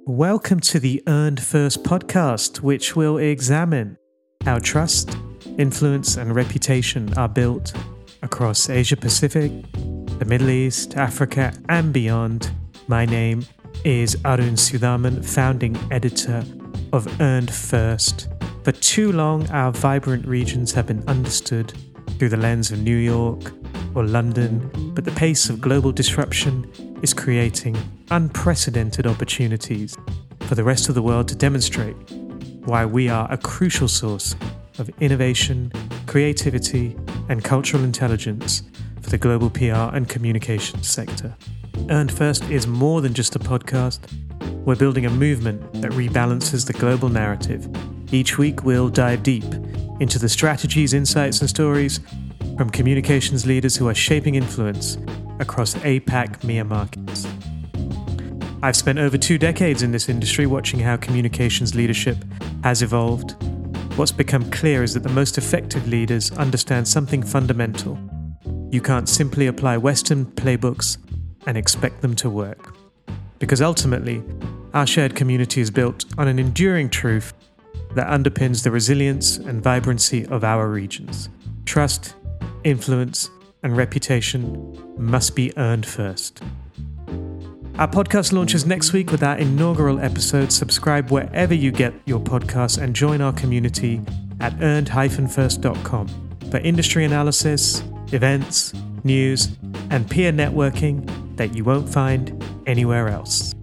Welcome to the Earned First podcast, which will examine how trust, influence, and reputation are built across Asia Pacific, the Middle East, Africa, and beyond. My name is Arun Sudhaman, founding editor of Earned First. For too long, our vibrant regions have been understood through the lens of New York or London, but the pace of global disruption is creating unprecedented opportunities for the rest of the world to demonstrate why we are a crucial source of innovation, creativity, and cultural intelligence for the global PR and communications sector. Earned First is more than just a podcast. We're building a movement that rebalances the global narrative. Each week, we'll dive deep into the strategies, insights, and stories from communications leaders who are shaping influence across APAC MEA markets. I've spent over 2 decades in this industry watching how communications leadership has evolved. What's become clear is that the most effective leaders understand something fundamental. You can't simply apply Western playbooks and expect them to work. Because ultimately, our shared community is built on an enduring truth that underpins the resilience and vibrancy of our regions. Trust, influence, and reputation must be earned first. Our podcast launches next week with our inaugural episode. Subscribe wherever you get your podcasts and join our community at earned-first.com for industry analysis, events, news, and peer networking that you won't find anywhere else.